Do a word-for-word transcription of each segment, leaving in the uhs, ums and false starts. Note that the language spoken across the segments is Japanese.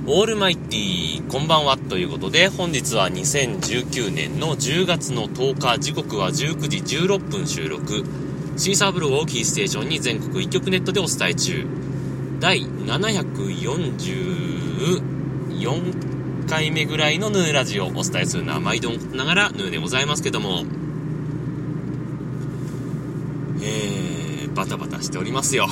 オールマイティーこんばんはということで、本日はにせんじゅうきゅうねんのじゅうがつのとおか、時刻はじゅうくじじゅうろっぷん収録、シーサーブログをキーステーションに全国一曲ネットでお伝え中、第ななひゃくよんじゅうよんかいめぐらいのヌーラジオをお伝えするのは毎度ながらヌーでございますけども、えー、バタバタしておりますよ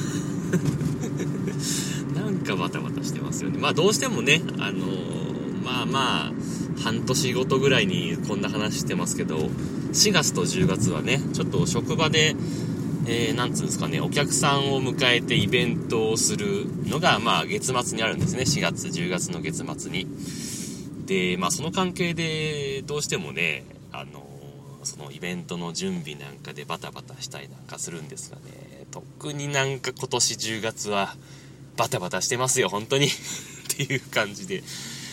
なんかバタバタしてますよね。まあどうしてもね、あのー、まあまあ半年ごとぐらいにこんな話してますけど、しがつとじゅうがつはね、ちょっと職場で、えー、なんつうんですかね、お客さんを迎えてイベントをするのが、まあ月末にあるんですね。しがつ、じゅうがつの月末に。で、まあその関係でどうしてもね、あのー、そのイベントの準備なんかでバタバタしたりなんかするんですがね、特になんか今年じゅうがつはバタバタしてますよ、本当にっていう感じで。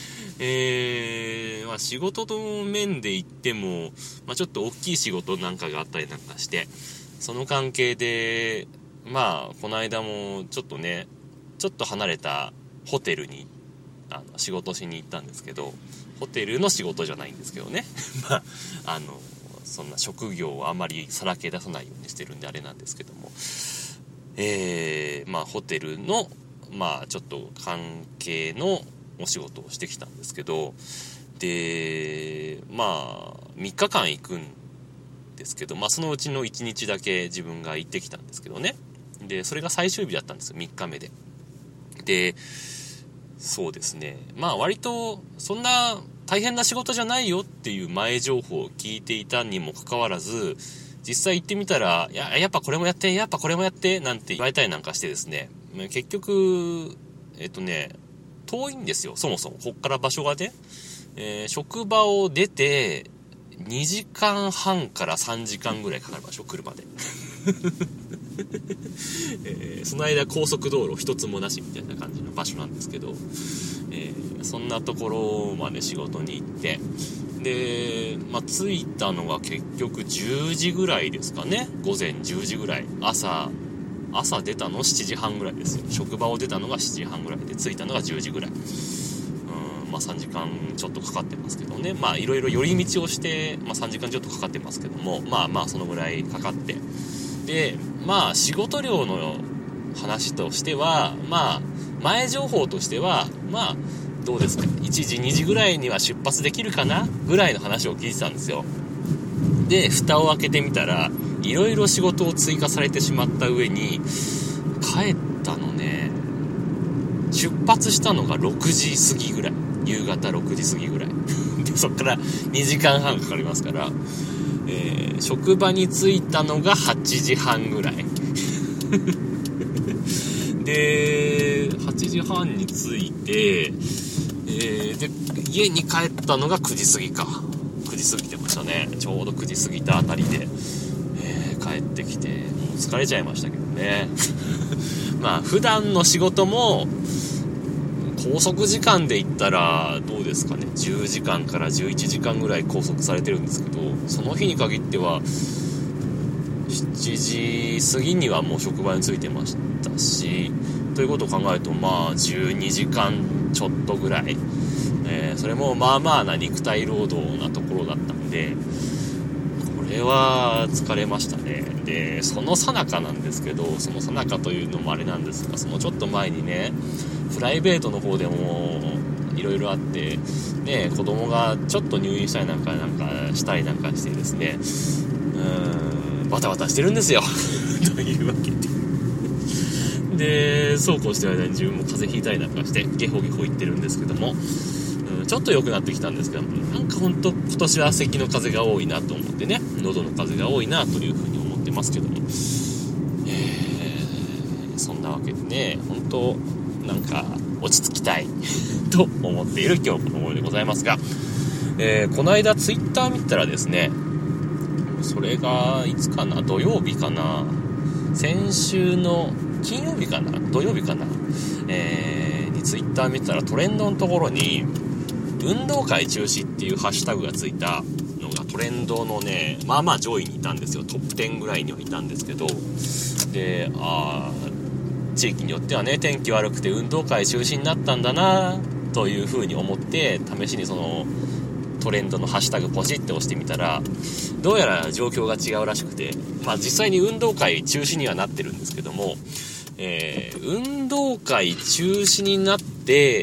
えー、まあ仕事の面で言っても、まあちょっと大きい仕事なんかがあったりなんかして、その関係で、まあこの間もちょっとね、ちょっと離れたホテルにあの仕事しに行ったんですけど、ホテルの仕事じゃないんですけどねまああのそんな職業をあまりさらけ出さないようにしてるんであれなんですけども、えー、まあホテルのまあちょっと関係のお仕事をしてきたんですけど、でまあみっかかん行くんですけど、まあそのうちのいちにちだけ自分が行ってきたんですけどね。でそれが最終日だったんですよ、みっかめで。でそうですね、まあ割とそんな大変な仕事じゃないよっていう前情報を聞いていたにもかかわらず、実際行ってみたら、いや、やっぱこれもやって、やっぱこれもやってなんて言われたりなんかしてですね、結局えっとね遠いんですよ、そもそもこっから場所がね、えー、職場を出てにじかんはんからさんじかんぐらいかかる場所、車で、えー、その間高速道路一つもなしみたいな感じの場所なんですけど、えー、そんなところまで仕事に行って、で、まあ、着いたのが結局じゅうじぐらいですかね、午前じゅうじぐらい、朝朝出たのしちじはんぐらいですよ。職場を出たのがしちじはんぐらいで、着いたのがじゅうじぐらい。うーん、まあさんじかんちょっとかかってますけどね。まあいろいろ寄り道をして、まあさんじかんちょっとかかってますけども、まあまあそのぐらいかかって。で、まあ仕事量の話としては、まあ前情報としては、まあどうですか、いちじにじぐらいには出発できるかなぐらいの話を聞いてたんですよ。で蓋を開けてみたら、いろいろ仕事を追加されてしまった上に、帰ったのね、出発したのがろくじ過ぎぐらい、夕方ろくじ過ぎぐらいで、そっからにじかんはんかかりますから、えー、職場に着いたのがはちじはんぐらいではちじはんに着いて、えー、で家に帰ったのがくじ過ぎかくじ過ぎてましたね。ちょうどくじ過ぎたあたりで、えー、帰ってきてもう疲れちゃいましたけどねまあ普段の仕事も拘束時間で言ったらどうですかね、じゅうじかんからじゅういちじかんぐらい拘束されてるんですけど、その日に限ってはしちじ過ぎにはもう職場に着いてましたし、ということを考えると、まあじゅうにじかんちょっとぐらい、えー、それもまあまあな肉体労働なところだったんで、これは疲れましたね。でその最中なんですけど、その最中というのもあれなんですが、そのちょっと前にね、プライベートの方でもいろいろあって、ね、子供がちょっと入院したりなんかなんかしたりなんかしてですね、うーんバタバタしてるんですよというわけで、でそうこうしてる間に自分も風邪ひいたりなんかしてゲホゲホ言ってるんですけども、うん、ちょっと良くなってきたんですけど、なんかほんと今年は咳の風が多いなと思ってね、喉の風が多いなというふうに思ってますけども、えー、そんなわけでね、本当なんか落ち着きたいと思っている今日この頃でございますが、えー、この間ツイッター見たらですね、それがいつかな、土曜日かな、先週の金曜日かな、土曜日かな、えー、にツイッター見てたらトレンドのところに運動会中止っていうハッシュタグがついたのがトレンドのね、まあまあ上位にいたんですよ。トップじゅうぐらいにはいたんですけど、で、あー地域によってはね、天気悪くて運動会中止になったんだなというふうに思って試しにそのトレンドのハッシュタグポチって押してみたら、どうやら状況が違うらしくて、まあ実際に運動会中止にはなってるんですけども、えー、運動会中止になって、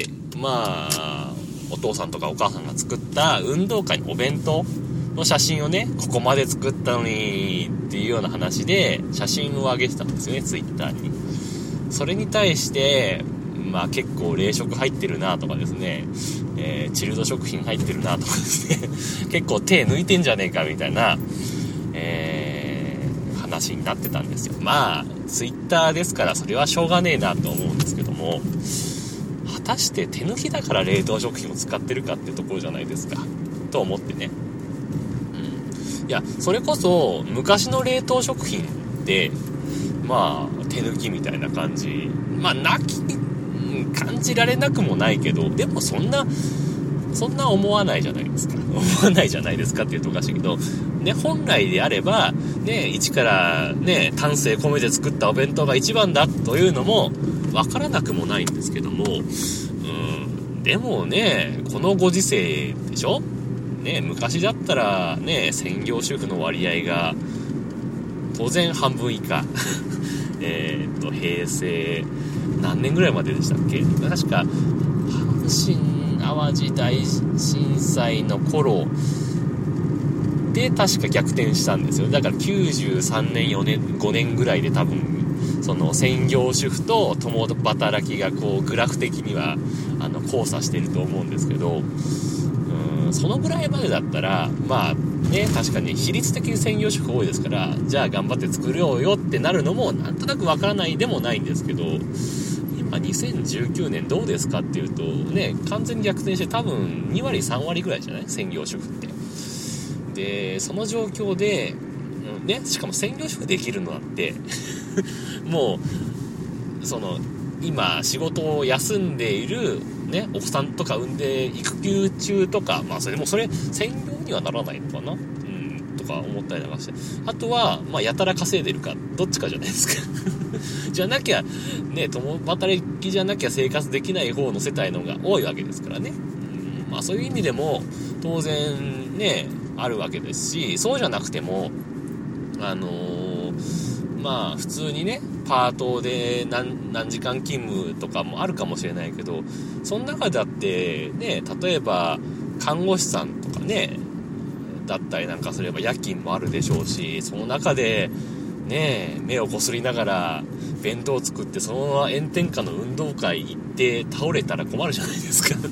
まあお父さんとかお母さんが作った運動会のお弁当の写真をね、ここまで作ったのにっていうような話で写真を上げてたんですよね、ツイッターに。それに対してまあ結構冷食入ってるなとかですね、えー、チルド食品入ってるなとかですね結構手抜いてんじゃねえかみたいな、えー、話になってたんですよ。まあツイッターですからそれはしょうがねえなと思うんですけども、果たして手抜きだから冷凍食品を使ってるかってところじゃないですかと思ってね、うん、いやそれこそ昔の冷凍食品ってまあ手抜きみたいな感じ、まあなき感じられなくもないけど、でもそんなそんな思わないじゃないですか思わないじゃないですかって言うとおかしいけどね、本来であればね、一からね丹精込めて作ったお弁当が一番だというのも分からなくもないんですけども、うんでもね、このご時世でしょね、昔だったらね専業主婦の割合が当然半分以下えっと平成何年ぐらいまででしたっけ、確か阪神淡路大震災の頃で確か逆転したんですよ。だからきゅうじゅうさんねんよねんごねんぐらいで多分その専業主婦と共働きがこうグラフ的にはあの交差してると思うんですけど、うーんそのぐらいまでだったらまあね、確かに比率的に専業主婦多いですから、じゃあ頑張って作ろうよってなるのもなんとなくわからないでもないんですけど、今にせんじゅうきゅうねんどうですかっていうとね、完全に逆転して多分にわりさんわりぐらいじゃない、専業主婦って。でその状況でね、しかも専業主婦できるのだってもうその今仕事を休んでいるね、お子さんとか産んで育休中とか、まあそれもそれ専業にはならないのかな、うんとか思ったりなんかして、あとはまあやたら稼いでるかどっちかじゃないですかじゃなきゃね、共働きじゃなきゃ生活できない方の世帯の方が多いわけですからね、うん、まあそういう意味でも当然ねあるわけですし、そうじゃなくてもあのー、まあ普通にねパートで 何, 何時間勤務とかもあるかもしれないけど、その中だってね、例えば看護師さんとかねだったりなんかすれば夜勤もあるでしょうし、その中でね目をこすりながら弁当を作ってそのまま炎天下の運動会行って倒れたら困るじゃないですか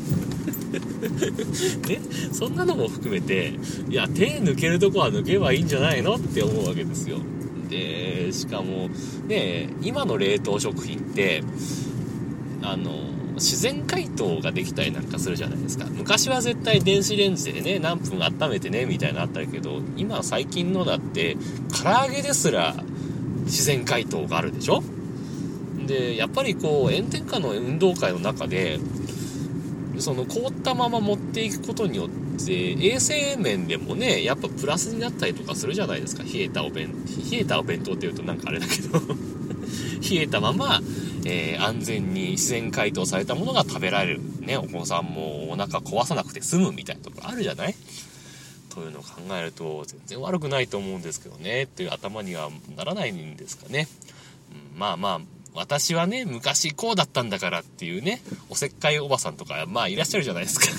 ね、そんなのも含めて、いや手抜けるとこは抜けばいいんじゃないのって思うわけですよ。でしかもね、今の冷凍食品ってあの自然解凍ができたりなんかするじゃないですか。昔は絶対電子レンジでね何分温めてねみたいなのあったけど、今最近のだって唐揚げですら自然解凍があるでしょ。でやっぱりこう炎天下の運動会の中でその凍ったまま持っていくことによって衛生面でもねやっぱプラスになったりとかするじゃないですか。冷えたお弁冷えたお弁当っていうとなんかあれだけど冷えたまま、えー、安全に自然解凍されたものが食べられるね、お子さんもお腹壊さなくて済むみたいなところあるじゃない。というのを考えると全然悪くないと思うんですけどねっていう頭にはならないんですかね、うん、まあまあ私はね昔こうだったんだからっていうねおせっかいおばさんとかまあいらっしゃるじゃないですか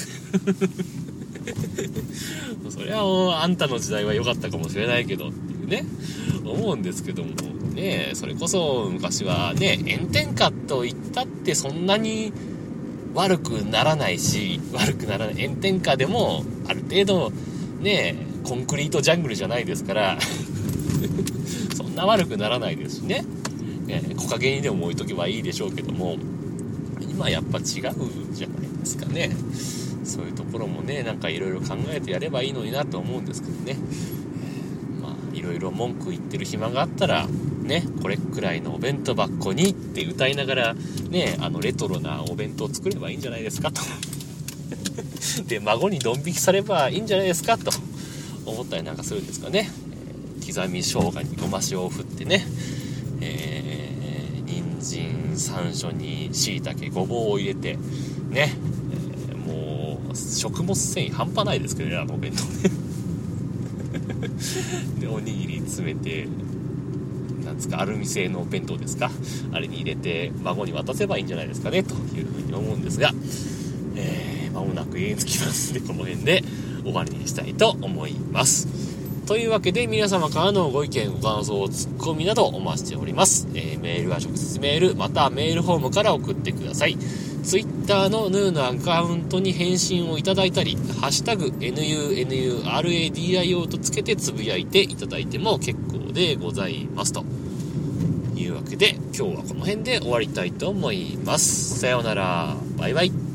それはあんたの時代は良かったかもしれないけどっていうね思うんですけどもね、それこそ昔はね炎天下と言ったってそんなに悪くならないし、悪くならない炎天下でもある程度ねコンクリートジャングルじゃないですからそんな悪くならないですしね、えー、木陰にでも置いとけばいいでしょうけども、今やっぱ違うじゃないですかね。そういうところもねなんかいろいろ考えてやればいいのになと思うんですけどね、えー、まあいろいろ文句言ってる暇があったらね、これくらいのお弁当箱にって歌いながらねあのレトロなお弁当を作ればいいんじゃないですかとで孫にドン引きさればいいんじゃないですかと思ったりなんかするんですかね、えー、刻み生姜にごま塩を振ってね、えー、人参山椒に椎茸ごぼうを入れてね、え食物繊維半端ないですけどね、あのお弁当ねでおにぎり詰めて、なんですか、アルミ製の弁当ですか、あれに入れて孫に渡せばいいんじゃないですかねというふうに思うんですが、えー、間もなく家に着きますので、この辺で終わりにしたいと思います。というわけで、皆様からのご意見ご感想ツッコミなどお待ちしております。えー、メールは直接メールまたはメールフォームから送ってください。ツイッターのヌーのアカウントに返信をいただいたり、ハッシュタグ エヌユーエヌユーアールエーディーアイオー とつけてつぶやいていただいても結構でございます。というわけで、今日はこの辺で終わりたいと思います。さようなら、バイバイ。